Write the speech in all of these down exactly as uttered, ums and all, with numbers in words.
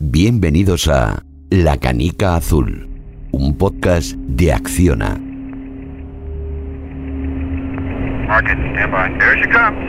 Bienvenidos a La Canica Azul, un podcast de Acciona. Market, stand by. There she comes.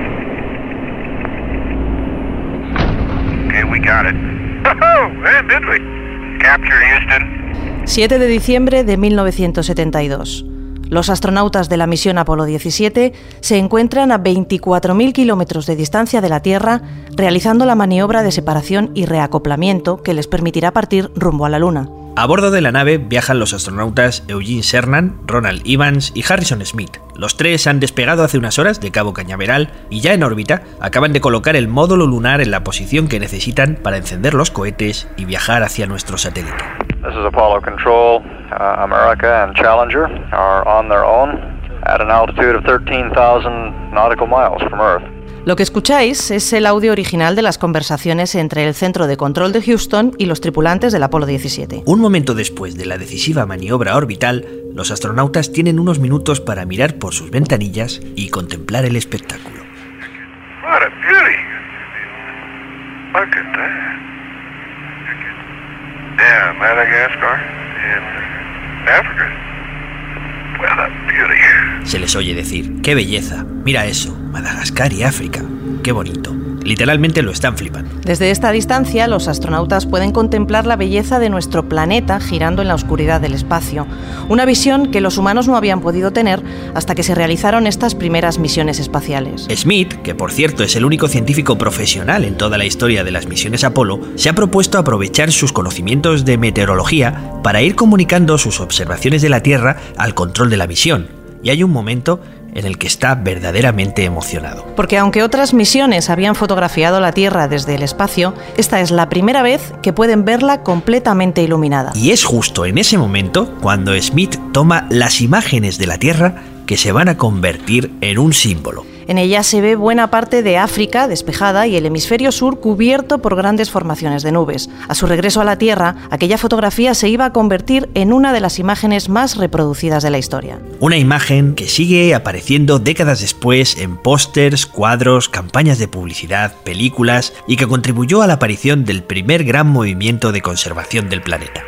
Okay, we got it. Oh, man, did we? Capture Houston. siete de diciembre de mil novecientos setenta y dos. Los astronautas de la misión Apolo diecisiete se encuentran a veinticuatro mil kilómetros de distancia de la Tierra, realizando la maniobra de separación y reacoplamiento que les permitirá partir rumbo a la Luna. A bordo de la nave viajan los astronautas Eugene Cernan, Ronald Evans y Harrison Smith. Los tres han despegado hace unas horas de Cabo Cañaveral y ya en órbita acaban de colocar el módulo lunar en la posición que necesitan para encender los cohetes y viajar hacia nuestro satélite. This is Apollo Control. Uh, America and Challenger are on their own at an altitude of thirteen thousand nautical miles from Earth. Lo que escucháis es el audio original de las conversaciones entre el Centro de Control de Houston y los tripulantes del Apolo diecisiete. Un momento después de la decisiva maniobra orbital, los astronautas tienen unos minutos para mirar por sus ventanillas y contemplar el espectáculo. What a beauty. Look at that. Yeah, Madagascar and Africa. What a beauty. Se les oye decir, ¡qué belleza! Mira eso, Madagascar y África. ¡Qué bonito! Literalmente lo están flipando. Desde esta distancia, los astronautas pueden contemplar la belleza de nuestro planeta girando en la oscuridad del espacio. Una visión que los humanos no habían podido tener hasta que se realizaron estas primeras misiones espaciales. Smith, que por cierto es el único científico profesional en toda la historia de las misiones Apolo, se ha propuesto aprovechar sus conocimientos de meteorología para ir comunicando sus observaciones de la Tierra al control de la misión. Y hay un momento en el que está verdaderamente emocionado. Porque aunque otras misiones habían fotografiado la Tierra desde el espacio, esta es la primera vez que pueden verla completamente iluminada. Y es justo en ese momento cuando Smith toma las imágenes de la Tierra que se van a convertir en un símbolo. En ella se ve buena parte de África despejada y el hemisferio sur cubierto por grandes formaciones de nubes. A su regreso a la Tierra, aquella fotografía se iba a convertir en una de las imágenes más reproducidas de la historia. Una imagen que sigue apareciendo décadas después en pósters, cuadros, campañas de publicidad, películas y que contribuyó a la aparición del primer gran movimiento de conservación del planeta.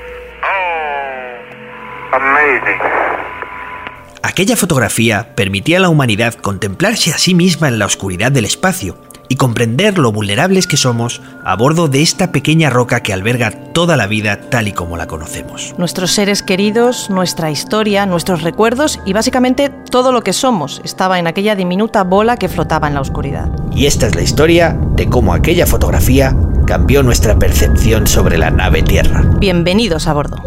Oh, amazing. Aquella fotografía permitía a la humanidad contemplarse a sí misma en la oscuridad del espacio y comprender lo vulnerables que somos a bordo de esta pequeña roca que alberga toda la vida tal y como la conocemos. Nuestros seres queridos, nuestra historia, nuestros recuerdos y básicamente todo lo que somos estaba en aquella diminuta bola que flotaba en la oscuridad. Y esta es la historia de cómo aquella fotografía cambió nuestra percepción sobre la nave Tierra. Bienvenidos a bordo.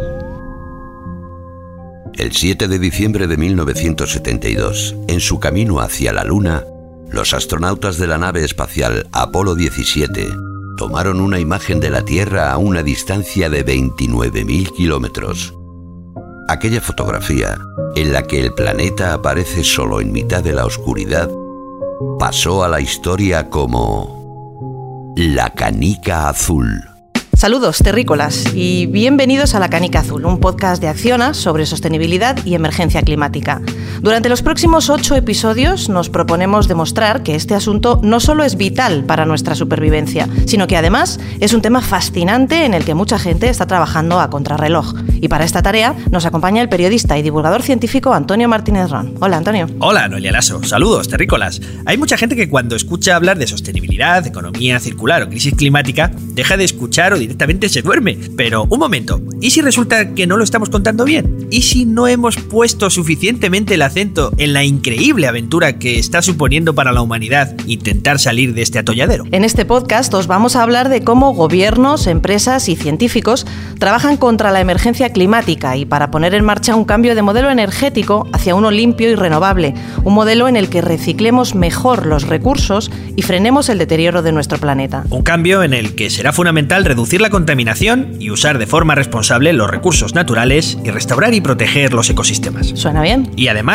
El siete de diciembre de mil novecientos setenta y dos, en su camino hacia la Luna, los astronautas de la nave espacial Apolo diecisiete tomaron una imagen de la Tierra a una distancia de veintinueve mil kilómetros. Aquella fotografía, en la que el planeta aparece solo en mitad de la oscuridad, pasó a la historia como La Canica Azul. Saludos, terrícolas, y bienvenidos a La Canica Azul, un podcast de Acciona sobre sostenibilidad y emergencia climática. Durante los próximos ocho episodios nos proponemos demostrar que este asunto no solo es vital para nuestra supervivencia, sino que además es un tema fascinante en el que mucha gente está trabajando a contrarreloj. Y para esta tarea nos acompaña el periodista y divulgador científico Antonio Martínez Ron. Hola, Antonio. Hola, Noelia Lasso. Saludos, terrícolas. Hay mucha gente que cuando escucha hablar de sostenibilidad, economía circular o crisis climática, deja de escuchar o directamente se duerme. Pero un momento, ¿y si resulta que no lo estamos contando bien? ¿Y si no hemos puesto suficientemente el acento en la increíble aventura que está suponiendo para la humanidad intentar salir de este atolladero? En este podcast os vamos a hablar de cómo gobiernos, empresas y científicos trabajan contra la emergencia climática y para poner en marcha un cambio de modelo energético hacia uno limpio y renovable, un modelo en el que reciclemos mejor los recursos y frenemos el deterioro de nuestro planeta. Un cambio en el que será fundamental reducir la contaminación y usar de forma responsable los recursos naturales y restaurar y proteger los ecosistemas. ¿Suena bien? Y además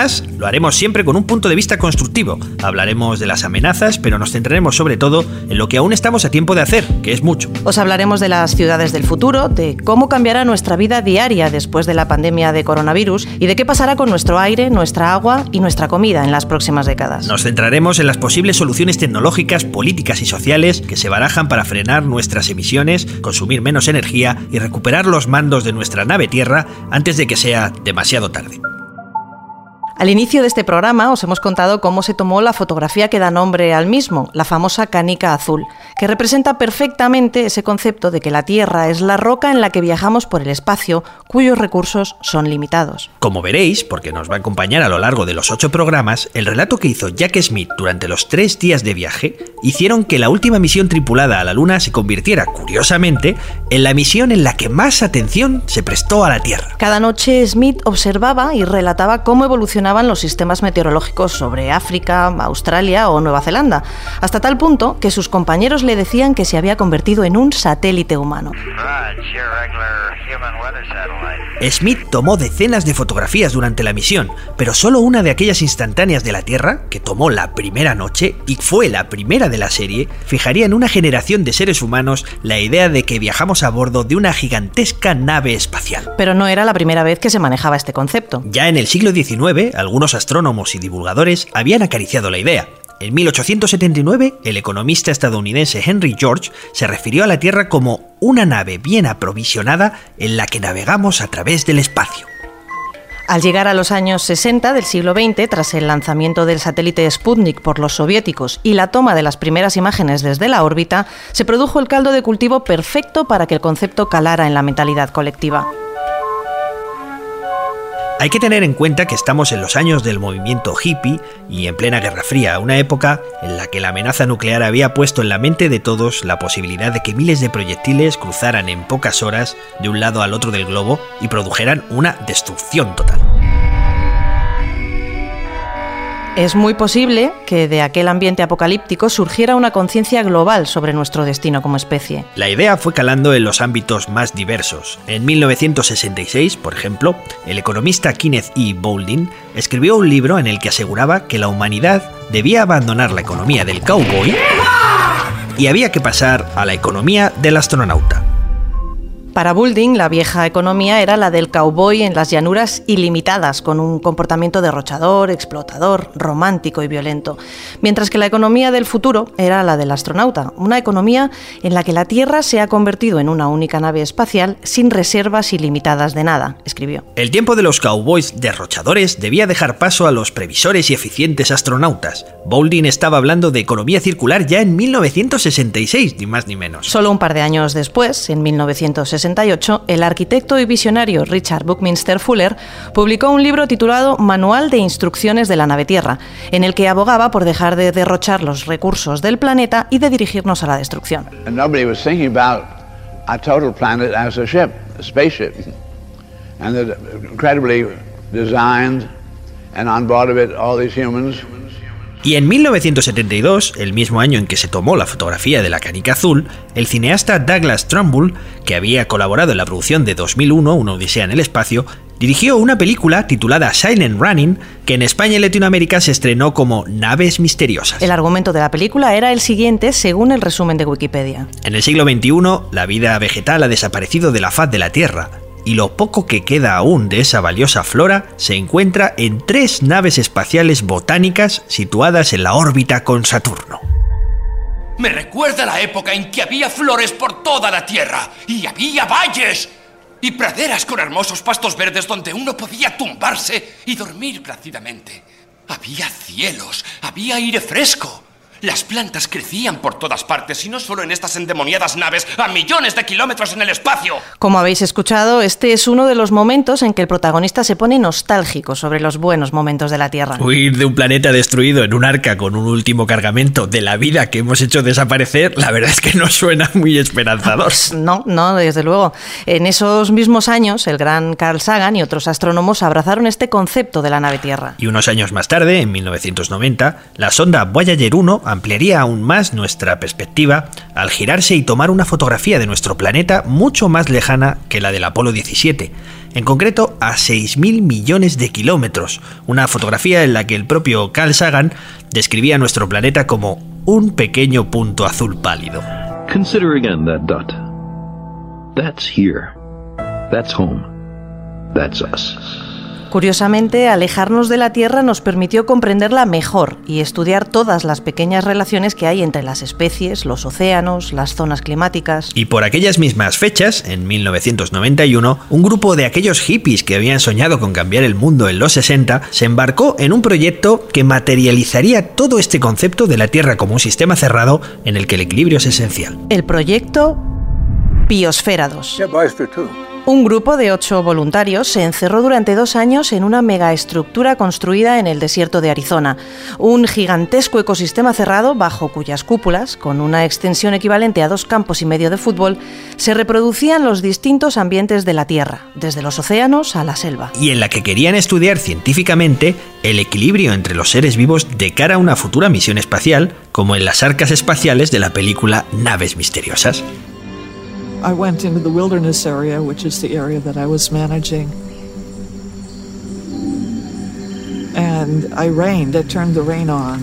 Además, lo haremos siempre con un punto de vista constructivo. Hablaremos de las amenazas, pero nos centraremos sobre todo en lo que aún estamos a tiempo de hacer, que es mucho. Os hablaremos de las ciudades del futuro, de cómo cambiará nuestra vida diaria después de la pandemia de coronavirus y de qué pasará con nuestro aire, nuestra agua y nuestra comida en las próximas décadas. Nos centraremos en las posibles soluciones tecnológicas, políticas y sociales que se barajan para frenar nuestras emisiones, consumir menos energía y recuperar los mandos de nuestra nave Tierra antes de que sea demasiado tarde. Al inicio de este programa os hemos contado cómo se tomó la fotografía que da nombre al mismo, la famosa canica azul, que representa perfectamente ese concepto de que la Tierra es la roca en la que viajamos por el espacio, cuyos recursos son limitados. Como veréis, porque nos va a acompañar a lo largo de los ocho programas, el relato que hizo Jack Smith durante los tres días de viaje hicieron que la última misión tripulada a la Luna se convirtiera, curiosamente, en la misión en la que más atención se prestó a la Tierra. Cada noche Smith observaba y relataba cómo evolucionaba los sistemas meteorológicos sobre África, Australia o Nueva Zelanda, hasta tal punto que sus compañeros le decían que se había convertido en un satélite humano. Smith tomó decenas de fotografías durante la misión, pero solo una de aquellas instantáneas de la Tierra, que tomó la primera noche y fue la primera de la serie, fijaría en una generación de seres humanos la idea de que viajamos a bordo de una gigantesca nave espacial. Pero no era la primera vez que se manejaba este concepto. Ya en el siglo diecinueve, algunos astrónomos y divulgadores habían acariciado la idea. En mil ochocientos setenta y nueve, el economista estadounidense Henry George se refirió a la Tierra como una nave bien aprovisionada en la que navegamos a través del espacio. Al llegar a los años sesenta del siglo veinte, tras el lanzamiento del satélite Sputnik por los soviéticos y la toma de las primeras imágenes desde la órbita, se produjo el caldo de cultivo perfecto para que el concepto calara en la mentalidad colectiva. Hay que tener en cuenta que estamos en los años del movimiento hippie y en plena Guerra Fría, una época en la que la amenaza nuclear había puesto en la mente de todos la posibilidad de que miles de proyectiles cruzaran en pocas horas de un lado al otro del globo y produjeran una destrucción total. Es muy posible que de aquel ambiente apocalíptico surgiera una conciencia global sobre nuestro destino como especie. La idea fue calando en los ámbitos más diversos. En mil novecientos sesenta y seis, por ejemplo, el economista Kenneth E. Boulding escribió un libro en el que aseguraba que la humanidad debía abandonar la economía del cowboy y había que pasar a la economía del astronauta. Para Boulding, la vieja economía era la del cowboy en las llanuras ilimitadas, con un comportamiento derrochador, explotador, romántico y violento, mientras que la economía del futuro era la del astronauta, una economía en la que la Tierra se ha convertido en una única nave espacial sin reservas ilimitadas de nada, escribió. El tiempo de los cowboys derrochadores debía dejar paso a los previsores y eficientes astronautas. Boulding estaba hablando de economía circular ya en mil novecientos sesenta y seis, ni más ni menos. Solo un par de años después, en mil novecientos sesenta y ocho, el arquitecto y visionario Richard Buckminster Fuller publicó un libro titulado Manual de Instrucciones de la Nave Tierra, en el que abogaba por dejar de derrochar los recursos del planeta y de dirigirnos a la destrucción. And nobody was thinking about a total planet as a ship, a spaceship, and that incredibly designed, and on board of it all these humans. Y en mil novecientos setenta y dos, el mismo año en que se tomó la fotografía de la canica azul, el cineasta Douglas Trumbull, que había colaborado en la producción de dos mil uno, Una odisea en el espacio, dirigió una película titulada Silent Running, que en España y Latinoamérica se estrenó como Naves Misteriosas. El argumento de la película era el siguiente, según el resumen de Wikipedia. En el siglo veintiuno, la vida vegetal ha desaparecido de la faz de la Tierra, y lo poco que queda aún de esa valiosa flora se encuentra en tres naves espaciales botánicas situadas en la órbita con Saturno. Me recuerda la época en que había flores por toda la Tierra, y había valles y praderas con hermosos pastos verdes donde uno podía tumbarse y dormir plácidamente. Había cielos, había aire fresco. Las plantas crecían por todas partes y no solo en estas endemoniadas naves a millones de kilómetros en el espacio. Como habéis escuchado, este es uno de los momentos en que el protagonista se pone nostálgico sobre los buenos momentos de la Tierra. Huir de un planeta destruido en un arca con un último cargamento de la vida que hemos hecho desaparecer, la verdad es que no suena muy esperanzador. Pues no, no, desde luego. En esos mismos años, el gran Carl Sagan y otros astrónomos abrazaron este concepto de la nave Tierra. Y unos años más tarde, en mil novecientos noventa, la sonda Voyager uno ampliaría aún más nuestra perspectiva al girarse y tomar una fotografía de nuestro planeta mucho más lejana que la del Apolo diecisiete, en concreto a seis mil millones de kilómetros, una fotografía en la que el propio Carl Sagan describía nuestro planeta como un pequeño punto azul pálido. Consider again that dot. That's here. That's home. That's us. Curiosamente, alejarnos de la Tierra nos permitió comprenderla mejor y estudiar todas las pequeñas relaciones que hay entre las especies, los océanos, las zonas climáticas. Y por aquellas mismas fechas, en mil novecientos noventa y uno, un grupo de aquellos hippies que habían soñado con cambiar el mundo en los sesenta se embarcó en un proyecto que materializaría todo este concepto de la Tierra como un sistema cerrado en el que el equilibrio es esencial. El proyecto Biosfera dos. Un grupo de ocho voluntarios se encerró durante dos años en una megaestructura construida en el desierto de Arizona, un gigantesco ecosistema cerrado bajo cuyas cúpulas, con una extensión equivalente a dos campos y medio de fútbol, se reproducían los distintos ambientes de la Tierra, desde los océanos a la selva. Y en la que querían estudiar científicamente el equilibrio entre los seres vivos de cara a una futura misión espacial, como en las arcas espaciales de la película Naves Misteriosas. I went into the wilderness area, which is the area that I was managing. And I rained, I turned the rain on.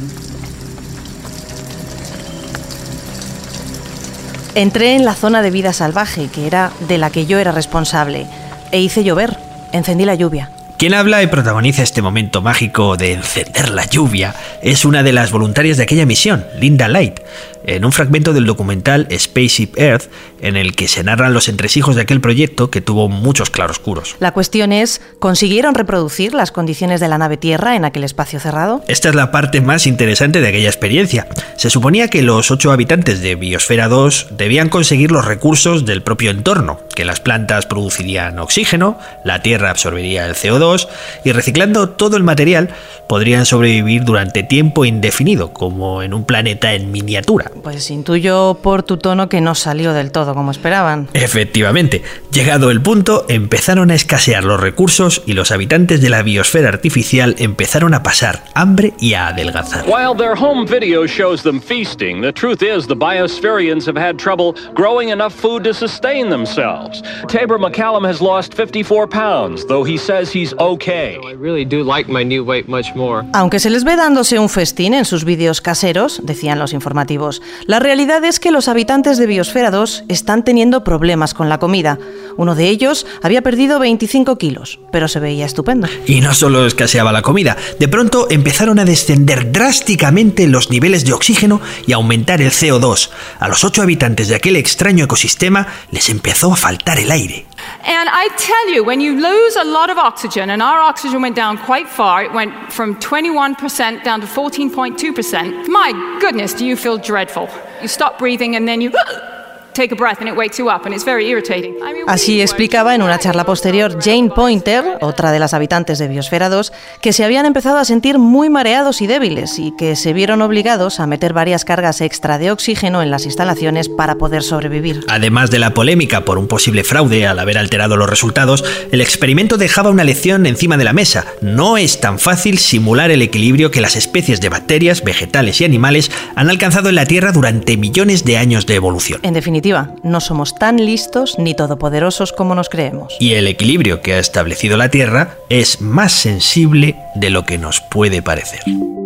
Entré en la zona de vida salvaje, que era de la que yo era responsable, e hice llover, encendí la lluvia. Quien habla y protagoniza este momento mágico de encender la lluvia es una de las voluntarias de aquella misión, Linda Light, en un fragmento del documental Spaceship Earth, en el que se narran los entresijos de aquel proyecto que tuvo muchos claroscuros. La cuestión es, ¿consiguieron reproducir las condiciones de la nave Tierra en aquel espacio cerrado? Esta es la parte más interesante de aquella experiencia. Se suponía que los ocho habitantes de Biosfera dos debían conseguir los recursos del propio entorno, que las plantas producirían oxígeno, la Tierra absorbería el C O dos y reciclando todo el material podrían sobrevivir durante tiempo indefinido, como en un planeta en miniatura. Pues intuyo por tu tono que no salió del todo como esperaban. Efectivamente, llegado el punto, empezaron a escasear los recursos y los habitantes de la biosfera artificial empezaron a pasar hambre y a adelgazar. While their home video shows them feasting, the truth is the biospherians have had trouble growing enough food to sustain themselves. Tabor McCallum has lost fifty-four pounds, though he says he's okay. I really do like my new weight much more. Aunque se les ve dándose un festín en sus vídeos caseros, decían los informativos, la realidad es que los habitantes de Biosfera dos están teniendo problemas con la comida. Uno de ellos había perdido veinticinco kilos, pero se veía estupendo. Y no solo escaseaba la comida, de pronto empezaron a descender drásticamente los niveles de oxígeno y a aumentar el C O dos. A los ocho habitantes de aquel extraño ecosistema les empezó a faltar el aire. And I tell you, when you lose a lot of oxygen, and our oxygen went down quite far, it went from twenty-one percent down to fourteen point two percent. My goodness, do you feel dreadful? You stop breathing and then you take a breath and it wakes you up and it's very irritating. Así explicaba en una charla posterior Jane Pointer, otra de las habitantes de Biosfera dos, que se habían empezado a sentir muy mareados y débiles y que se vieron obligados a meter varias cargas extra de oxígeno en las instalaciones para poder sobrevivir. Además de la polémica por un posible fraude al haber alterado los resultados, el experimento dejaba una lección encima de la mesa. No es tan fácil simular el equilibrio que las especies de bacterias, vegetales y animales han alcanzado en la Tierra durante millones de años de evolución. En definitiva, no somos tan listos ni todopoderosos como nos creemos. Y el equilibrio que ha establecido la Tierra es más sensible de lo que nos puede parecer.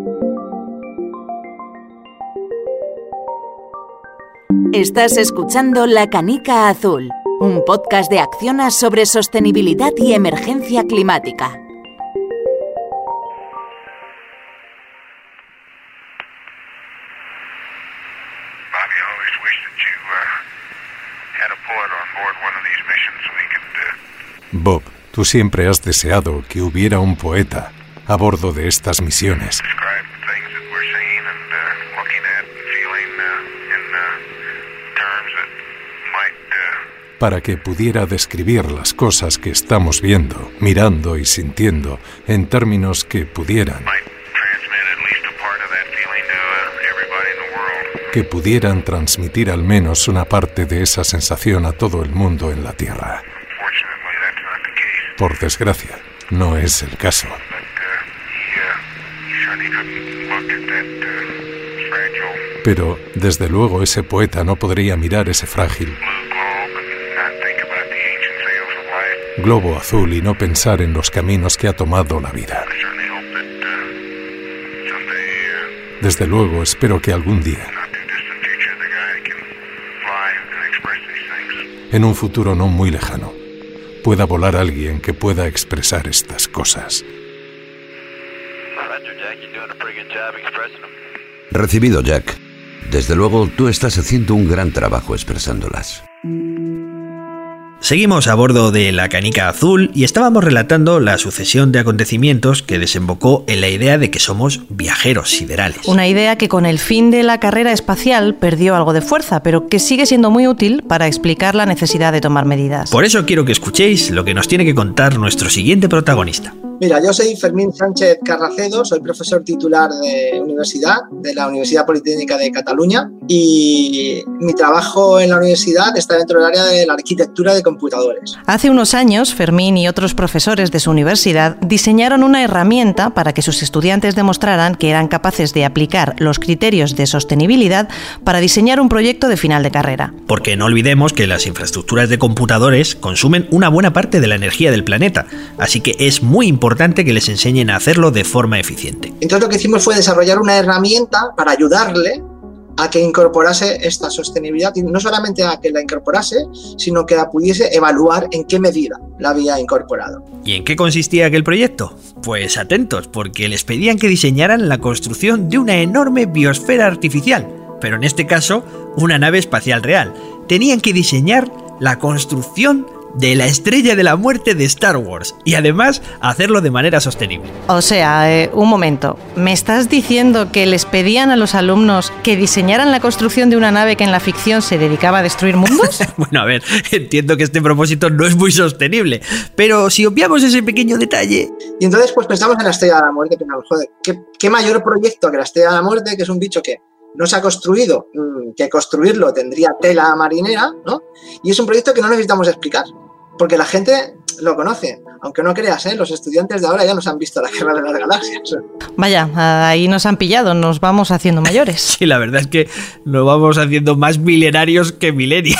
Estás escuchando La Canica Azul, un podcast de Acciona sobre sostenibilidad y emergencia climática. Bob, tú siempre has deseado que hubiera un poeta a bordo de estas misiones. Para que pudiera describir las cosas que estamos viendo, mirando y sintiendo en términos que pudieran, que pudieran transmitir al menos una parte de esa sensación a todo el mundo en la Tierra. Por desgracia, no es el caso. Pero, desde luego, ese poeta no podría mirar ese frágil globo azul y no pensar en los caminos que ha tomado la vida. Desde luego, espero que algún día, en un futuro no muy lejano, pueda volar alguien que pueda expresar estas cosas. Recibido, Jack. Desde luego, tú estás haciendo un gran trabajo expresándolas. Seguimos a bordo de la Canica Azul y estábamos relatando la sucesión de acontecimientos que desembocó en la idea de que somos viajeros siderales. Una idea que con el fin de la carrera espacial perdió algo de fuerza, pero que sigue siendo muy útil para explicar la necesidad de tomar medidas. Por eso quiero que escuchéis lo que nos tiene que contar nuestro siguiente protagonista. Mira, yo soy Fermín Sánchez Carracedo, soy profesor titular de universidad, de la Universidad Politécnica de Cataluña, y mi trabajo en la universidad está dentro del área de la arquitectura de computadores. Hace unos años, Fermín y otros profesores de su universidad diseñaron una herramienta para que sus estudiantes demostraran que eran capaces de aplicar los criterios de sostenibilidad para diseñar un proyecto de final de carrera. Porque no olvidemos que las infraestructuras de computadores consumen una buena parte de la energía del planeta, así que es muy importante que les enseñen a hacerlo de forma eficiente. Entonces lo que hicimos fue desarrollar una herramienta para ayudarle a que incorporase esta sostenibilidad, y no solamente a que la incorporase, sino que la pudiese evaluar en qué medida la había incorporado. ¿Y en qué consistía aquel proyecto? Pues atentos, porque les pedían que diseñaran la construcción de una enorme biosfera artificial, pero en este caso una nave espacial real. Tenían que diseñar la construcción de la Estrella de la Muerte de Star Wars y además hacerlo de manera sostenible. O sea, eh, un momento, ¿me estás diciendo que les pedían a los alumnos que diseñaran la construcción de una nave que en la ficción se dedicaba a destruir mundos? Bueno, a ver, entiendo que este propósito no es muy sostenible, pero si obviamos ese pequeño detalle... Y entonces pues pensamos en la Estrella de la Muerte, que joder, ¿qué, qué mayor proyecto que la Estrella de la Muerte, que es un bicho que no se ha construido, que construirlo tendría tela marinera, ¿no? Y es un proyecto que no necesitamos explicar, porque la gente lo conoce. Aunque no creas, ¿eh? Los estudiantes de ahora ya nos han visto la Guerra de las Galaxias. Vaya, ahí nos han pillado, nos vamos haciendo mayores. Sí, la verdad es que nos vamos haciendo más milenarios que millennials.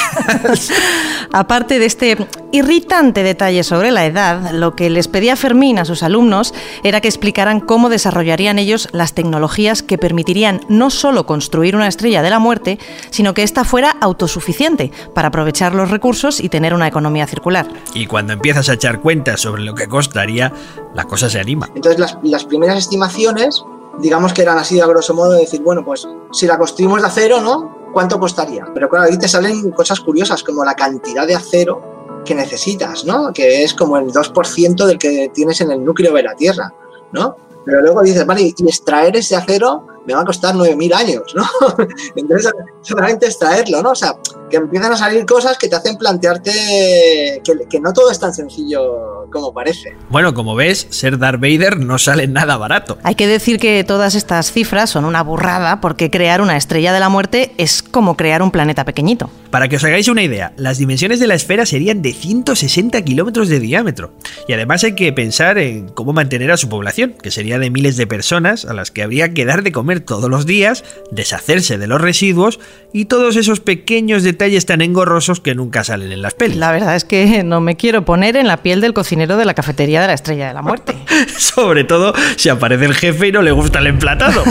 Aparte de este irritante detalle sobre la edad, lo que les pedía Fermín a sus alumnos era que explicaran cómo desarrollarían ellos las tecnologías que permitirían no solo construir una estrella de la muerte, sino que ésta fuera autosuficiente para aprovechar los recursos y tener una economía circular. Y cuando empiezas a echar cuentas sobre lo que costaría, la cosa se anima. Entonces las, las primeras estimaciones, digamos que eran así a grosso modo de decir, bueno, pues si la construimos de acero, ¿no? ¿Cuánto costaría? Pero claro, ahí te salen cosas curiosas como la cantidad de acero que necesitas, ¿no? Que es como el dos por ciento del que tienes en el núcleo de la Tierra, ¿no? Pero luego dices, vale, y extraer ese acero me va a costar nueve mil años, ¿no? Entonces, solamente extraerlo, ¿no? O sea, que empiezan a salir cosas que te hacen plantearte que, que no todo es tan sencillo como parece. Bueno, como ves, ser Darth Vader no sale nada barato. Hay que decir que todas estas cifras son una burrada, porque crear una estrella de la muerte es como crear un planeta pequeñito. Para que os hagáis una idea, las dimensiones de la esfera serían de ciento sesenta kilómetros de diámetro. Y además hay que pensar en cómo mantener a su población, que sería de miles de personas a las que habría que dar de comer todos los días, deshacerse de los residuos y todos esos pequeños detalles tan engorrosos que nunca salen en las pelis. La verdad es que no me quiero poner en la piel del cocinero de la cafetería de la Estrella de la Muerte. Sobre todo si aparece el jefe y no le gusta el emplatado.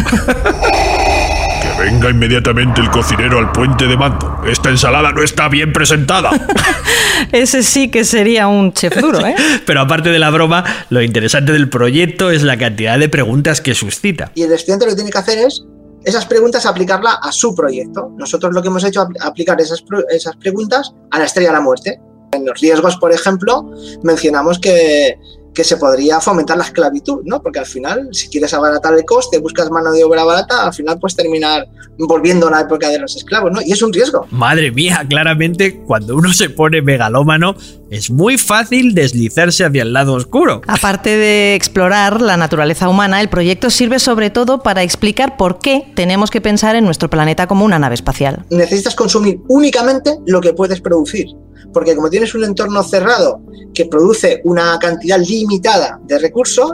Que venga inmediatamente el cocinero al puente de mando. Esta ensalada no está bien presentada. Ese sí que sería un chef duro, ¿eh? Pero aparte de la broma, lo interesante del proyecto es la cantidad de preguntas que suscita. Y el estudiante lo que tiene que hacer es esas preguntas aplicarlas a su proyecto. Nosotros lo que hemos hecho es aplicar esas, esas preguntas a la Estrella de la Muerte. En los riesgos, por ejemplo, mencionamos que, que se podría fomentar la esclavitud, ¿no? Porque al final, si quieres abaratar el coste, buscas mano de obra barata, al final puedes terminar volviendo a la época de los esclavos, ¿no? Y es un riesgo. Madre mía, claramente, cuando uno se pone megalómano, es muy fácil deslizarse hacia el lado oscuro. Aparte de explorar la naturaleza humana, el proyecto sirve sobre todo para explicar por qué tenemos que pensar en nuestro planeta como una nave espacial. Necesitas consumir únicamente lo que puedes producir. Porque como tienes un entorno cerrado que produce una cantidad limitada de recursos,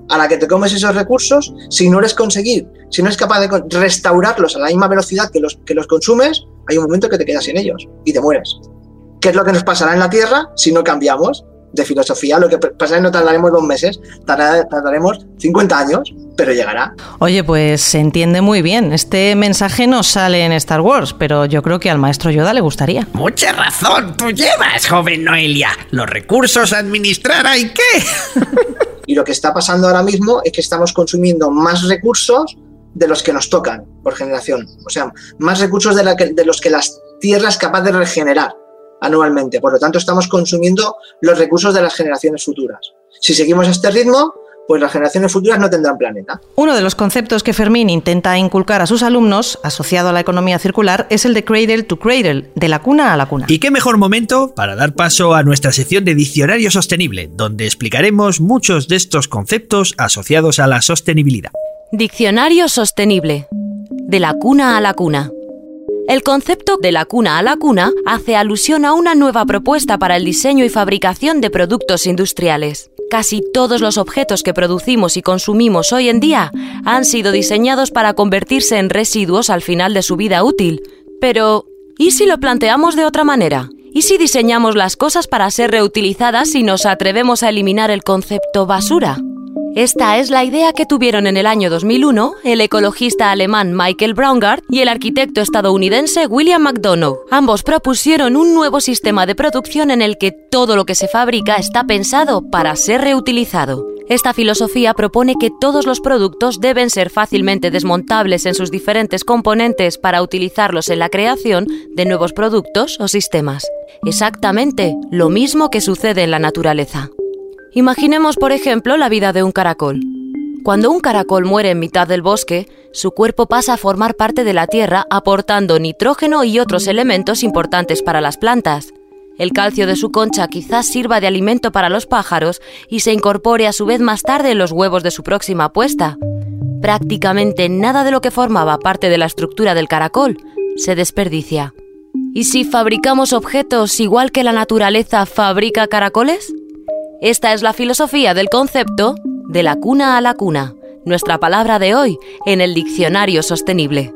a la que te comes esos recursos, si no eres conseguir, si no eres capaz de restaurarlos a la misma velocidad que los, que los consumes, hay un momento que te quedas sin ellos y te mueres. ¿Qué es lo que nos pasará en la Tierra si no cambiamos de filosofía? Lo que pasa es que no tardaremos dos meses, tardaremos cincuenta años, pero llegará. Oye, pues se entiende muy bien. Este mensaje no sale en Star Wars, pero yo creo que al maestro Yoda le gustaría. Mucha razón tú llevas, joven Noelia. Los recursos a administrar, ¿hay qué? Y lo que está pasando ahora mismo es que estamos consumiendo más recursos de los que nos tocan por generación. O sea, más recursos de, la que, de los que la Tierra es capaz de regenerar anualmente. Por lo tanto, estamos consumiendo los recursos de las generaciones futuras. Si seguimos a este ritmo, pues las generaciones futuras no tendrán planeta. Uno de los conceptos que Fermín intenta inculcar a sus alumnos, asociado a la economía circular, es el de cradle to cradle, de la cuna a la cuna. ¿Y qué mejor momento para dar paso a nuestra sección de Diccionario Sostenible, donde explicaremos muchos de estos conceptos asociados a la sostenibilidad? Diccionario Sostenible, de la cuna a la cuna. El concepto de la cuna a la cuna hace alusión a una nueva propuesta para el diseño y fabricación de productos industriales. Casi todos los objetos que producimos y consumimos hoy en día han sido diseñados para convertirse en residuos al final de su vida útil. Pero, ¿y si lo planteamos de otra manera? ¿Y si diseñamos las cosas para ser reutilizadas y nos atrevemos a eliminar el concepto basura? Esta es la idea que tuvieron en el año dos mil uno el ecologista alemán Michael Braungart y el arquitecto estadounidense William McDonough. Ambos propusieron un nuevo sistema de producción en el que todo lo que se fabrica está pensado para ser reutilizado. Esta filosofía propone que todos los productos deben ser fácilmente desmontables en sus diferentes componentes para utilizarlos en la creación de nuevos productos o sistemas. Exactamente lo mismo que sucede en la naturaleza. Imaginemos, por ejemplo, la vida de un caracol. Cuando un caracol muere en mitad del bosque, su cuerpo pasa a formar parte de la tierra, aportando nitrógeno y otros elementos importantes para las plantas. El calcio de su concha quizás sirva de alimento para los pájaros y se incorpore a su vez más tarde en los huevos de su próxima puesta. Prácticamente nada de lo que formaba parte de la estructura del caracol se desperdicia. ¿Y si fabricamos objetos igual que la naturaleza fabrica caracoles? Esta es la filosofía del concepto de la cuna a la cuna, nuestra palabra de hoy en el Diccionario Sostenible.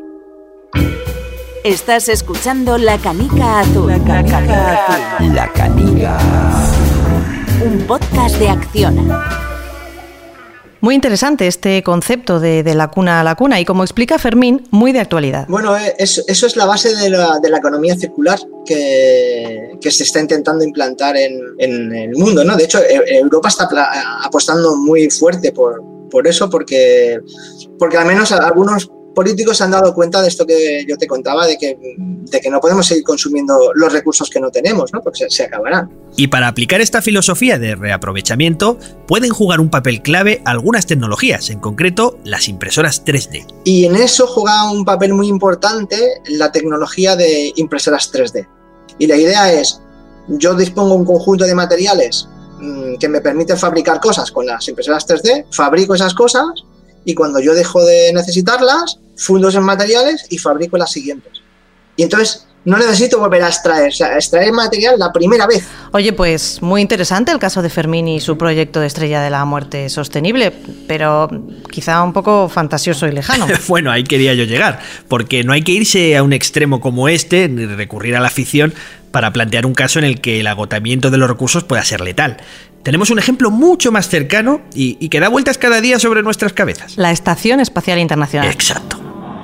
Estás escuchando La Canica Azul. La Canica Azul. La Canica. Un podcast de Acciona. Muy interesante este concepto de, de la cuna a la cuna y, como explica Fermín, muy de actualidad. Bueno, eso, eso es la base de la, de la economía circular que, que se está intentando implantar en, en el mundo, ¿no? De hecho, Europa está apostando muy fuerte por, por eso, porque, porque al menos algunos políticos se han dado cuenta de esto que yo te contaba, de que, de que no podemos seguir consumiendo los recursos que no tenemos, ¿no? Porque se, se acabarán. Y para aplicar esta filosofía de reaprovechamiento, pueden jugar un papel clave algunas tecnologías, en concreto las impresoras tres D. Y en eso juega un papel muy importante la tecnología de impresoras tres D. Y la idea es, yo dispongo un conjunto de materiales mmm, que me permiten fabricar cosas con las impresoras tres D, fabrico esas cosas y cuando yo dejo de necesitarlas, fundo esos materiales y fabrico las siguientes. Y entonces no necesito volver a extraer, o sea, extraer material la primera vez. Oye, pues muy interesante el caso de Fermín y su proyecto de Estrella de la Muerte Sostenible, pero quizá un poco fantasioso y lejano. Bueno, ahí quería yo llegar, porque no hay que irse a un extremo como este, ni recurrir a la ficción para plantear un caso en el que el agotamiento de los recursos pueda ser letal. Tenemos un ejemplo mucho más cercano y, y que da vueltas cada día sobre nuestras cabezas. La Estación Espacial Internacional. Exacto.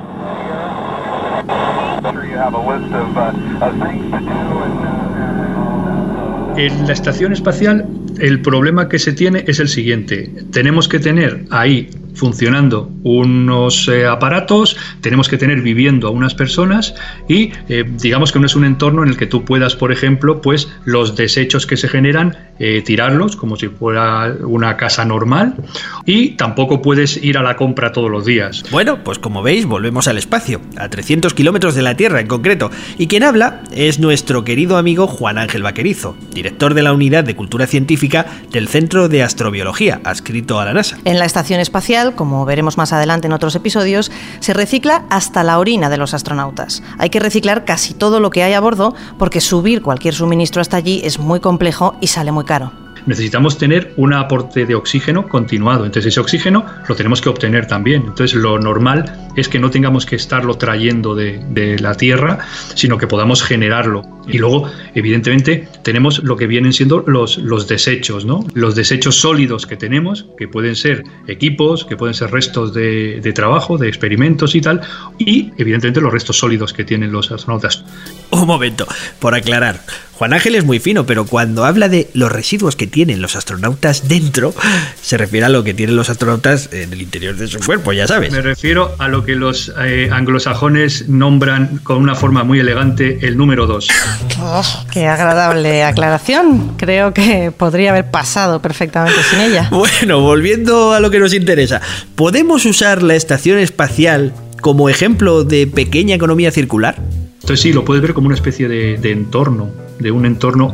En la estación espacial, el problema que se tiene es el siguiente. Tenemos que tener ahí funcionando unos eh, aparatos, tenemos que tener viviendo a unas personas y eh, digamos que no es un entorno en el que tú puedas, por ejemplo, pues los desechos que se generan, eh, tirarlos como si fuera una casa normal y tampoco puedes ir a la compra todos los días. Bueno, pues como veis, volvemos al espacio, a trescientos kilómetros de la Tierra en concreto, y quien habla es nuestro querido amigo Juan Ángel Vaquerizo, director de la Unidad de Cultura Científica del Centro de Astrobiología, adscrito a la NASA. En la Estación Espacial, como veremos más adelante en otros episodios, se recicla hasta la orina de los astronautas. Hay que reciclar casi todo lo que hay a bordo porque subir cualquier suministro hasta allí es muy complejo y sale muy caro. necesitamos tener un aporte de oxígeno continuado. Entonces ese oxígeno lo tenemos que obtener también. Entonces lo normal es que no tengamos que estarlo trayendo de, de la Tierra, sino que podamos generarlo. Y luego, evidentemente, tenemos lo que vienen siendo los, los desechos, ¿no? Los desechos sólidos que tenemos, que pueden ser equipos, que pueden ser restos de, de trabajo, de experimentos y tal, y evidentemente los restos sólidos que tienen los astronautas. Un momento, por aclarar. Juan Ángel es muy fino, pero cuando habla de los residuos que tienen los astronautas dentro, se refiere a lo que tienen los astronautas en el interior de su cuerpo, ya sabes. Me refiero a lo que los eh, anglosajones nombran con una forma muy elegante el número dos. Oh, qué agradable aclaración. Creo que podría haber pasado perfectamente sin ella. Bueno, volviendo a lo que nos interesa, ¿podemos usar la estación espacial como ejemplo de pequeña economía circular? Entonces sí, lo puedes ver como una especie de, de entorno, de un entorno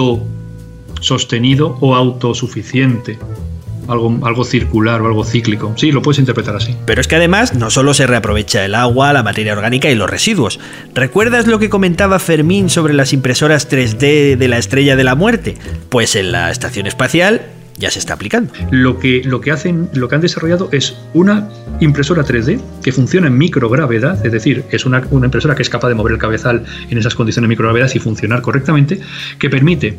autosostenido o autosuficiente. Algo, algo circular o algo cíclico. Sí, lo puedes interpretar así. Pero es que además no solo se reaprovecha el agua, la materia orgánica y los residuos. ¿Recuerdas lo que comentaba Fermín sobre las impresoras tres D de la Estrella de la Muerte? Pues en la estación espacial ya se está aplicando. Lo que, lo que hacen, lo que han desarrollado es una impresora tres D que funciona en microgravedad, es decir, es una, una impresora que es capaz de mover el cabezal en esas condiciones de microgravedad y funcionar correctamente, que permite,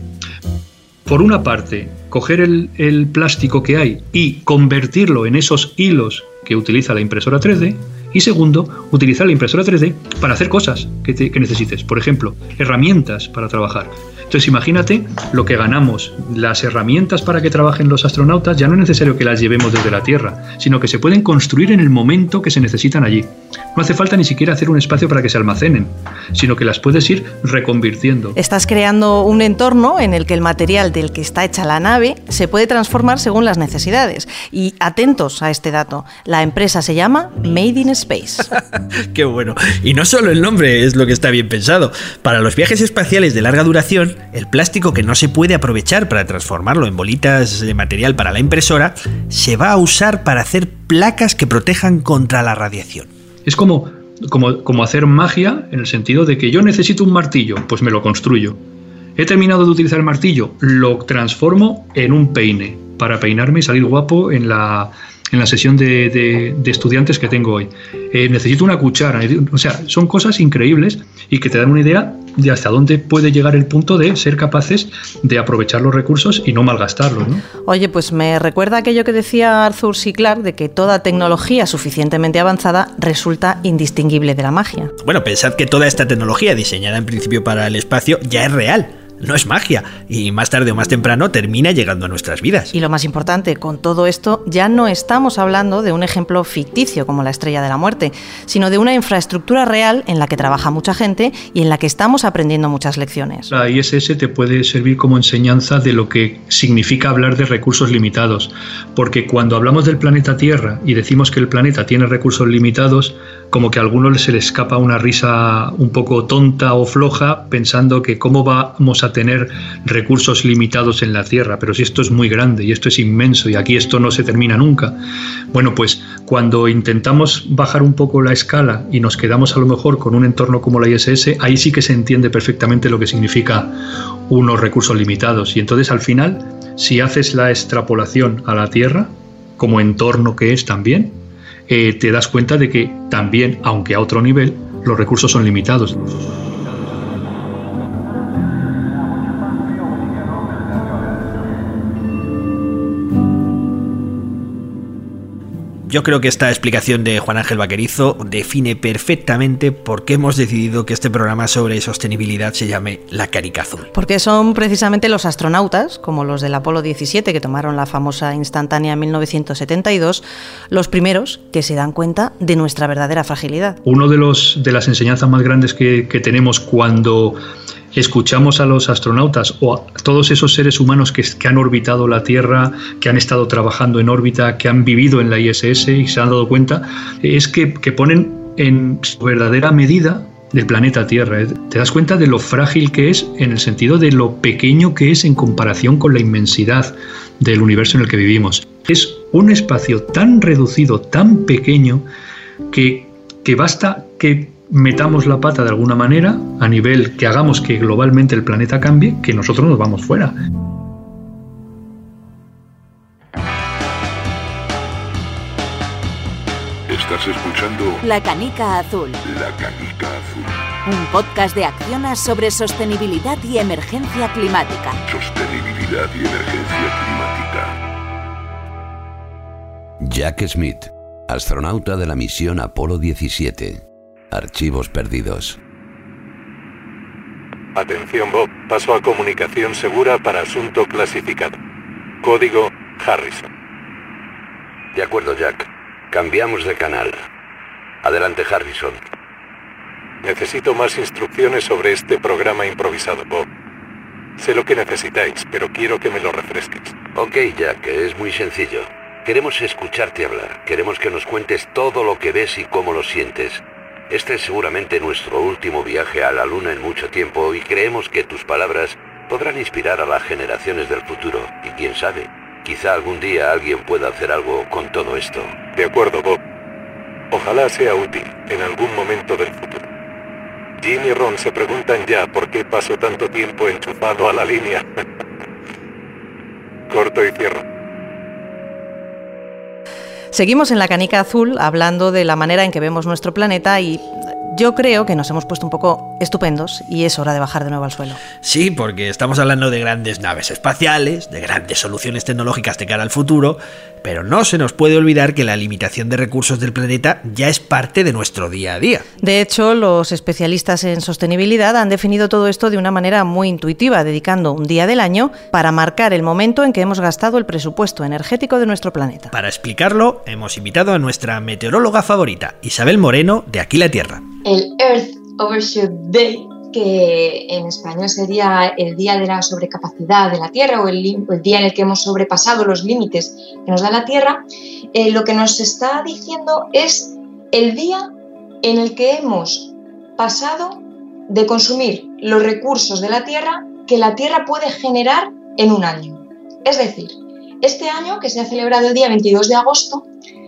por una parte, coger el, el plástico que hay y convertirlo en esos hilos que utiliza la impresora tres D, y segundo, utilizar la impresora tres D para hacer cosas que, te, que necesites. Por ejemplo, herramientas para trabajar. Entonces imagínate lo que ganamos. Las herramientas para que trabajen los astronautas ya no es necesario que las llevemos desde la Tierra, sino que se pueden construir en el momento que se necesitan allí. No hace falta ni siquiera hacer un espacio para que se almacenen, sino que las puedes ir reconvirtiendo. Estás creando un entorno en el que el material del que está hecha la nave se puede transformar según las necesidades. Y atentos a este dato, la empresa se llama Made in Space. ¡Qué bueno! Y no solo el nombre es lo que está bien pensado. Para los viajes espaciales de larga duración, el plástico que no se puede aprovechar para transformarlo en bolitas de material para la impresora se va a usar para hacer placas que protejan contra la radiación. Es como, como, como hacer magia, en el sentido de que yo necesito un martillo, pues me lo construyo. He terminado de utilizar el martillo, lo transformo en un peine para peinarme y salir guapo en la, en la sesión de, de, de estudiantes que tengo hoy. Eh, necesito una cuchara, o sea, son cosas increíbles y que te dan una idea de hasta dónde puede llegar el punto de ser capaces de aprovechar los recursos y no malgastarlos, ¿no? Oye, pues me recuerda aquello que decía Arthur C. Clarke de que toda tecnología suficientemente avanzada resulta indistinguible de la magia. Bueno, pensad que toda esta tecnología diseñada en principio para el espacio ya es real. No es magia, y más tarde o más temprano termina llegando a nuestras vidas. Y lo más importante, con todo esto ya no estamos hablando de un ejemplo ficticio como la Estrella de la Muerte, sino de una infraestructura real en la que trabaja mucha gente y en la que estamos aprendiendo muchas lecciones. La I S S te puede servir como enseñanza de lo que significa hablar de recursos limitados, porque cuando hablamos del planeta Tierra y decimos que el planeta tiene recursos limitados, como que a algunos se les escapa una risa un poco tonta o floja pensando que cómo vamos a tener recursos limitados en la Tierra, pero si esto es muy grande y esto es inmenso y aquí esto no se termina nunca. Bueno, pues cuando intentamos bajar un poco la escala y nos quedamos a lo mejor con un entorno como la I S S, ahí sí que se entiende perfectamente lo que significa unos recursos limitados. Y entonces al final, si haces la extrapolación a la Tierra, como entorno que es también, eh, te das cuenta de que también, aunque a otro nivel, los recursos son limitados. Yo creo que esta explicación de Juan Ángel Vaquerizo define perfectamente por qué hemos decidido que este programa sobre sostenibilidad se llame La Canica Azul. Porque son precisamente los astronautas, como los del Apolo diecisiete, que tomaron la famosa instantánea en mil novecientos setenta y dos, los primeros que se dan cuenta de nuestra verdadera fragilidad. Uno de los de las enseñanzas más grandes que, que tenemos cuando escuchamos a los astronautas o a todos esos seres humanos que, que han orbitado la Tierra, que han estado trabajando en órbita, que han vivido en la I S S y se han dado cuenta, es que, que ponen en su verdadera medida del planeta Tierra. Te das cuenta de lo frágil que es en el sentido de lo pequeño que es en comparación con la inmensidad del universo en el que vivimos. Es un espacio tan reducido, tan pequeño, que, que basta que metamos la pata de alguna manera a nivel que hagamos que globalmente el planeta cambie, que nosotros nos vamos fuera. Estás escuchando La Canica Azul. La Canica Azul. Un podcast de Acciona sobre sostenibilidad y emergencia climática. Sostenibilidad y emergencia climática. Jack Smith, astronauta de la misión Apolo diecisiete. Archivos perdidos. Atención Bob, paso a comunicación segura para asunto clasificado. Código Harrison. De acuerdo, Jack. Cambiamos de canal. Adelante, Harrison. Necesito más instrucciones sobre este programa improvisado, Bob. Sé lo que necesitáis, pero quiero que me lo refresques. Ok, Jack, es muy sencillo. Queremos escucharte hablar. Queremos que nos cuentes todo lo que ves y cómo lo sientes. Este es seguramente nuestro último viaje a la Luna en mucho tiempo y creemos que tus palabras podrán inspirar a las generaciones del futuro. Y quién sabe, quizá algún día alguien pueda hacer algo con todo esto. De acuerdo, Bob. Ojalá sea útil en algún momento del futuro. Jim y Ron se preguntan ya por qué paso tanto tiempo enchufado a la línea. Corto y cierro. Seguimos en La Canica Azul hablando de la manera en que vemos nuestro planeta y yo creo que nos hemos puesto un poco estupendos y es hora de bajar de nuevo al suelo. Sí, porque estamos hablando de grandes naves espaciales, de grandes soluciones tecnológicas de cara al futuro, pero no se nos puede olvidar que la limitación de recursos del planeta ya es parte de nuestro día a día. De hecho, los especialistas en sostenibilidad han definido todo esto de una manera muy intuitiva, dedicando un día del año para marcar el momento en que hemos gastado el presupuesto energético de nuestro planeta. Para explicarlo, hemos invitado a nuestra meteoróloga favorita, Isabel Moreno, de Aquí la Tierra. El Earth Overshoot Day, que en español sería el día de la sobrecapacidad de la Tierra o el, el día en el que hemos sobrepasado los límites que nos da la Tierra, eh, lo que nos está diciendo es el día en el que hemos pasado de consumir los recursos de la Tierra que la Tierra puede generar en un año. Es decir, este año, que se ha celebrado el día veintidós de agosto,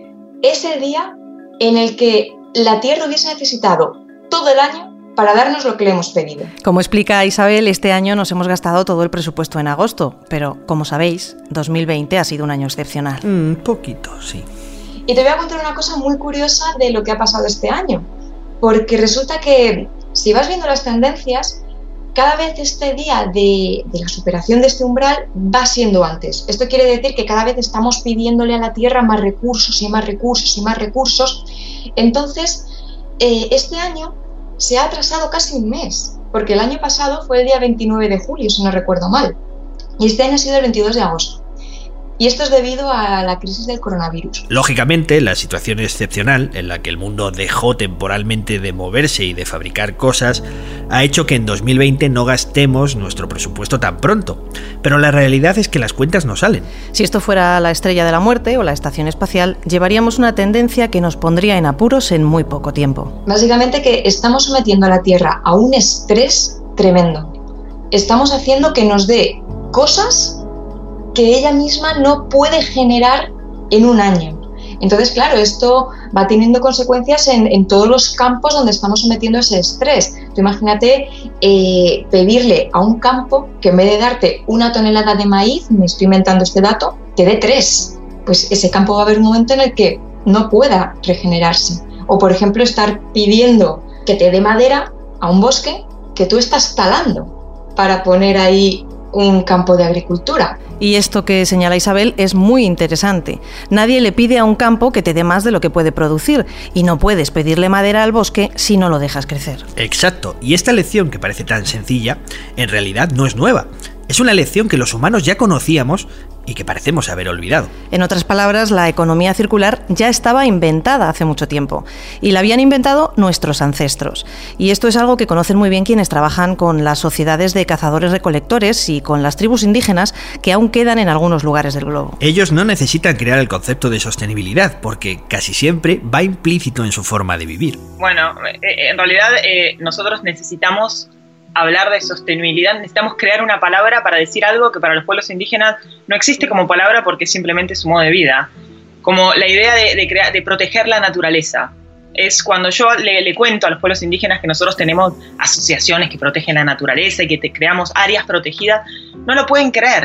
es el día en el que la Tierra hubiese necesitado todo el año para darnos lo que le hemos pedido. Como explica Isabel, este año nos hemos gastado todo el presupuesto en agosto, pero como sabéis, dos mil veinte ha sido un año excepcional. Un poquito, sí. Y te voy a contar una cosa muy curiosa de lo que ha pasado este año, porque resulta que si vas viendo las tendencias, cada vez este día de, de la superación de este umbral va siendo antes. Esto quiere decir que cada vez estamos pidiéndole a la Tierra más recursos y más recursos y más recursos. Entonces, eh, este año se ha atrasado casi un mes, porque el año pasado fue el día veintinueve de julio, si no recuerdo mal, y este año ha sido el veintidós de agosto. Y esto es debido a la crisis del coronavirus. Lógicamente, la situación excepcional en la que el mundo dejó temporalmente de moverse y de fabricar cosas ha hecho que en dos mil veinte no gastemos nuestro presupuesto tan pronto. Pero la realidad es que las cuentas no salen. Si esto fuera la estrella de la muerte o la estación espacial, llevaríamos una tendencia que nos pondría en apuros en muy poco tiempo. Básicamente que estamos sometiendo a la Tierra a un estrés tremendo. Estamos haciendo que nos dé cosas que ella misma no puede generar en un año. Entonces, claro, esto va teniendo consecuencias en, en todos los campos donde estamos sometiendo ese estrés. Tú imagínate eh, pedirle a un campo que en vez de darte una tonelada de maíz, me estoy inventando este dato, te dé tres. Pues ese campo va a haber un momento en el que no pueda regenerarse. O, por ejemplo, estar pidiendo que te dé madera a un bosque que tú estás talando para poner ahí un campo de agricultura. Y esto que señala Isabel es muy interesante. Nadie le pide a un campo que te dé más de lo que puede producir y no puedes pedirle madera al bosque si no lo dejas crecer. Exacto, y esta lección que parece tan sencilla, en realidad no es nueva. Es una lección que los humanos ya conocíamos y que parecemos haber olvidado. En otras palabras, la economía circular ya estaba inventada hace mucho tiempo y la habían inventado nuestros ancestros. Y esto es algo que conocen muy bien quienes trabajan con las sociedades de cazadores-recolectores y con las tribus indígenas que aún quedan en algunos lugares del globo. Ellos no necesitan crear el concepto de sostenibilidad porque casi siempre va implícito en su forma de vivir. Bueno, en realidad eh, nosotros necesitamos hablar de sostenibilidad, necesitamos crear una palabra para decir algo que para los pueblos indígenas no existe como palabra porque es simplemente su modo de vida. Como la idea de, de, crear, de proteger la naturaleza. Es cuando yo le, le cuento a los pueblos indígenas que nosotros tenemos asociaciones que protegen la naturaleza y que te creamos áreas protegidas, no lo pueden creer.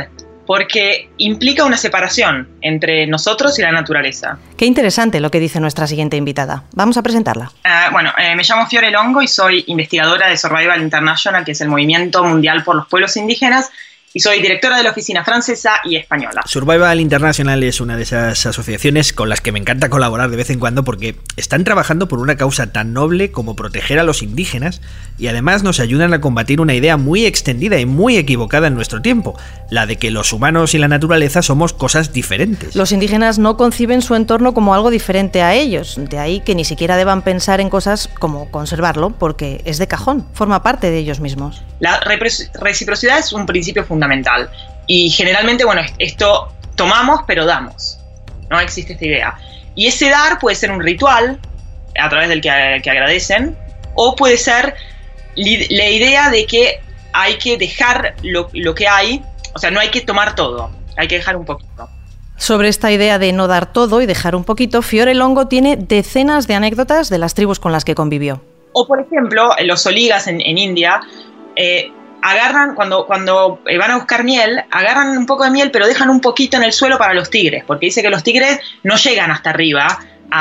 porque implica una separación entre nosotros y la naturaleza. Qué interesante lo que dice nuestra siguiente invitada. Vamos a presentarla. Uh, bueno, eh, me llamo Fiore Longo y soy investigadora de Survival International, que es el movimiento mundial por los pueblos indígenas, y soy directora de la oficina francesa y española. Survival International es una de esas asociaciones con las que me encanta colaborar de vez en cuando porque están trabajando por una causa tan noble como proteger a los indígenas y además nos ayudan a combatir una idea muy extendida y muy equivocada en nuestro tiempo, la de que los humanos y la naturaleza somos cosas diferentes. Los indígenas no conciben su entorno como algo diferente a ellos, de ahí que ni siquiera deban pensar en cosas como conservarlo porque es de cajón, forma parte de ellos mismos. La reciprocidad es un principio fundamental y generalmente, bueno, esto tomamos pero damos, no existe esta idea. Y ese dar puede ser un ritual a través del que, que agradecen, o puede ser li, la idea de que hay que dejar lo, lo que hay, o sea, no hay que tomar todo, hay que dejar un poquito. Sobre esta idea de no dar todo y dejar un poquito, Fiore Longo tiene decenas de anécdotas de las tribus con las que convivió. O por ejemplo, los oligas en, en India, eh, agarran, cuando, cuando van a buscar miel, agarran un poco de miel pero dejan un poquito en el suelo para los tigres, porque dice que los tigres no llegan hasta arriba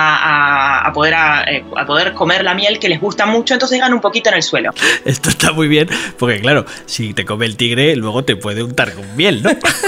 a, a, a, poder, a, a poder comer la miel que les gusta mucho, entonces dejan un poquito en el suelo. Esto está muy bien, porque claro, si te come el tigre, luego te puede untar con miel, ¿no?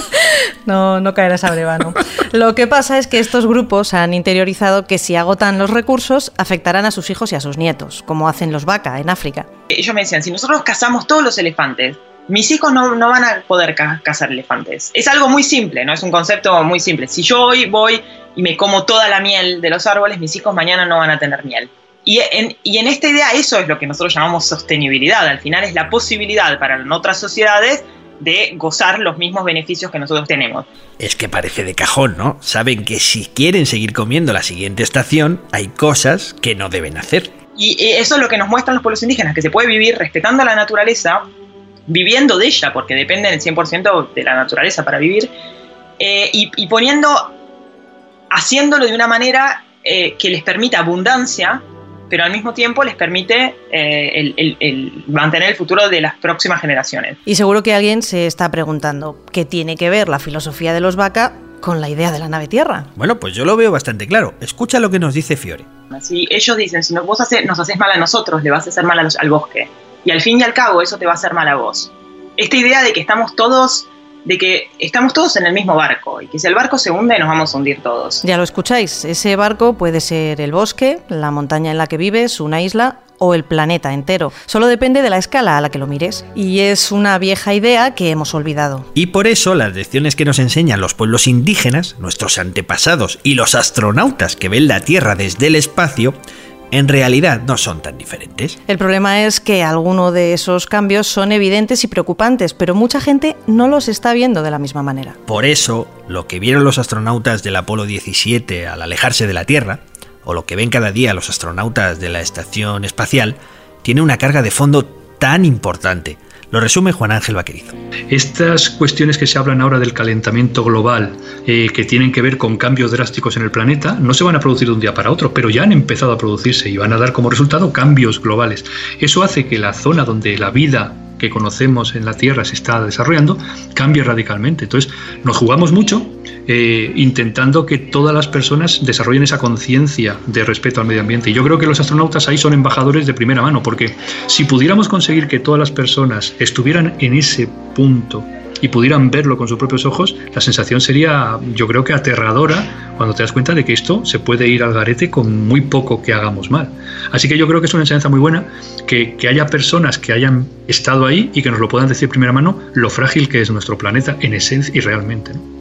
No, no caerás a breva, ¿no? Lo que pasa es que estos grupos han interiorizado que si agotan los recursos, afectarán a sus hijos y a sus nietos, como hacen los Baka en África. Ellos me decían, si nosotros cazamos todos los elefantes, mis hijos no, no van a poder ca- cazar elefantes. Es algo muy simple, ¿no? Es un concepto muy simple. Si yo hoy voy y me como toda la miel de los árboles, mis hijos mañana no van a tener miel. Y en, y en esta idea eso es lo que nosotros llamamos sostenibilidad. Al final es la posibilidad para otras sociedades de gozar los mismos beneficios que nosotros tenemos. Es que parece de cajón, ¿no? Saben que si quieren seguir comiendo la siguiente estación, hay cosas que no deben hacer. Y eso es lo que nos muestran los pueblos indígenas, que se puede vivir respetando la naturaleza, viviendo de ella, porque dependen el cien por ciento de la naturaleza para vivir, eh, y, y poniendo, haciéndolo de una manera eh, que les permita abundancia, pero al mismo tiempo les permite eh, el, el, el mantener el futuro de las próximas generaciones. Y seguro que alguien se está preguntando qué tiene que ver la filosofía de los Baka con la idea de la nave Tierra. Bueno, pues yo lo veo bastante claro. Escucha lo que nos dice Fiore. Si ellos dicen, si vos hace, nos haces mal a nosotros, le vas a hacer mal a los, al bosque. Y al fin y al cabo eso te va a hacer mal a vos. Esta idea de que estamos todos... de que estamos todos en el mismo barco y que si el barco se hunde nos vamos a hundir todos. Ya lo escucháis, ese barco puede ser el bosque, la montaña en la que vives, una isla o el planeta entero. Solo depende de la escala a la que lo mires. Y es una vieja idea que hemos olvidado. Y por eso las lecciones que nos enseñan los pueblos indígenas, nuestros antepasados y los astronautas que ven la Tierra desde el espacio, en realidad no son tan diferentes. El problema es que algunos de esos cambios son evidentes y preocupantes, pero mucha gente no los está viendo de la misma manera. Por eso, lo que vieron los astronautas del Apolo diecisiete al alejarse de la Tierra, o lo que ven cada día los astronautas de la Estación Espacial, tiene una carga de fondo tan importante. Lo resume Juan Ángel Vaquerizo. Estas cuestiones que se hablan ahora del calentamiento global, eh, que tienen que ver con cambios drásticos en el planeta, no se van a producir de un día para otro, pero ya han empezado a producirse y van a dar como resultado cambios globales. Eso hace que la zona donde la vida que conocemos en la Tierra se está desarrollando cambie radicalmente. Entonces nos jugamos mucho eh, intentando que todas las personas desarrollen esa conciencia de respeto al medio ambiente. Y yo creo que los astronautas ahí son embajadores de primera mano, porque si pudiéramos conseguir que todas las personas estuvieran en ese punto y pudieran verlo con sus propios ojos, la sensación sería, yo creo que aterradora, cuando te das cuenta de que esto se puede ir al garete con muy poco que hagamos mal. Así que yo creo que es una enseñanza muy buena que, que haya personas que hayan estado ahí y que nos lo puedan decir de primera mano lo frágil que es nuestro planeta en esencia y realmente, ¿no?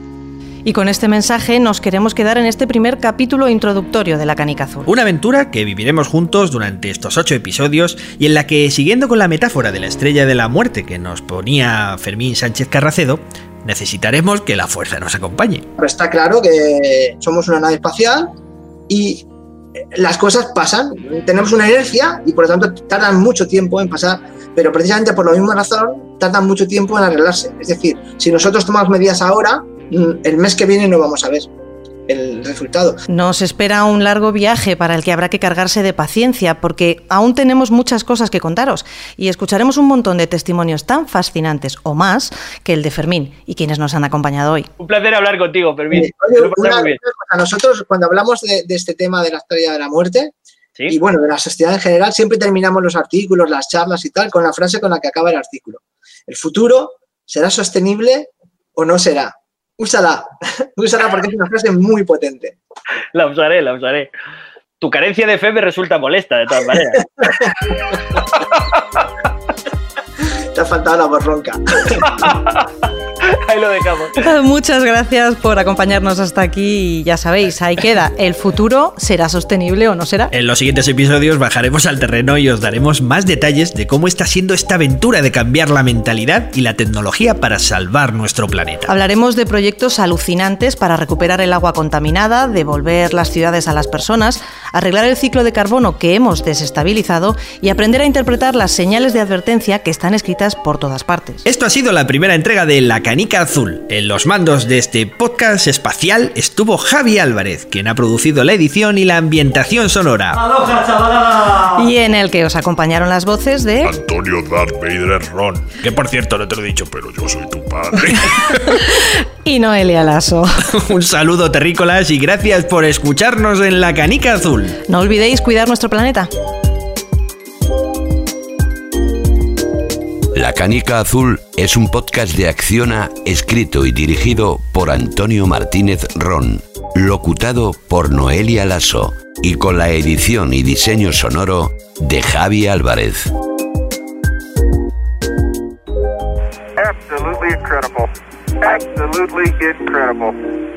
Y con este mensaje nos queremos quedar en este primer capítulo introductorio de La Canica Azul. Una aventura que viviremos juntos durante estos ocho episodios y en la que, siguiendo con la metáfora de la estrella de la muerte que nos ponía Fermín Sánchez Carracedo, necesitaremos que la fuerza nos acompañe. Pero está claro que somos una nave espacial y las cosas pasan. Tenemos una inercia y por lo tanto tardan mucho tiempo en pasar, pero precisamente por la misma razón tardan mucho tiempo en arreglarse. Es decir, si nosotros tomamos medidas ahora, el mes que viene no vamos a ver el resultado. Nos espera un largo viaje para el que habrá que cargarse de paciencia, porque aún tenemos muchas cosas que contaros y escucharemos un montón de testimonios tan fascinantes o más que el de Fermín y quienes nos han acompañado hoy. Un placer hablar contigo, Fermín. Eh, oye, una, una cosa, nosotros cuando hablamos de, de este tema de la historia de la muerte, ¿sí? Y bueno, de la sociedad en general, siempre terminamos los artículos, las charlas y tal, con la frase con la que acaba el artículo. ¿El futuro será sostenible o no será? Úsala, úsala porque es una frase muy potente. La usaré, la usaré. Tu carencia de fe me resulta molesta, de todas maneras. Te ha faltado la voz ronca. Ahí lo dejamos. Muchas gracias por acompañarnos hasta aquí y ya sabéis, ahí queda. ¿El futuro será sostenible o no será? En los siguientes episodios bajaremos al terreno y os daremos más detalles de cómo está siendo esta aventura de cambiar la mentalidad y la tecnología para salvar nuestro planeta. Hablaremos de proyectos alucinantes para recuperar el agua contaminada, devolver las ciudades a las personas, arreglar el ciclo de carbono que hemos desestabilizado y aprender a interpretar las señales de advertencia que están escritas por todas partes. Esto ha sido la primera entrega de La Canica Azul. En los mandos de este podcast espacial estuvo Javi Álvarez, quien ha producido la edición y la ambientación sonora. ¡Aloha, chavalada! Y en el que os acompañaron las voces de... Antonio Darth Vader Ron. Que por cierto no te lo he dicho, pero yo soy tu padre. y Noelia Lasso. Un saludo, terrícolas, y gracias por escucharnos en La Canica Azul. No olvidéis cuidar nuestro planeta. La Canica Azul es un podcast de Acciona escrito y dirigido por Antonio Martínez Ron, locutado por Noelia Lasso y con la edición y diseño sonoro de Javi Álvarez. Absolutely incredible. Absolutely incredible.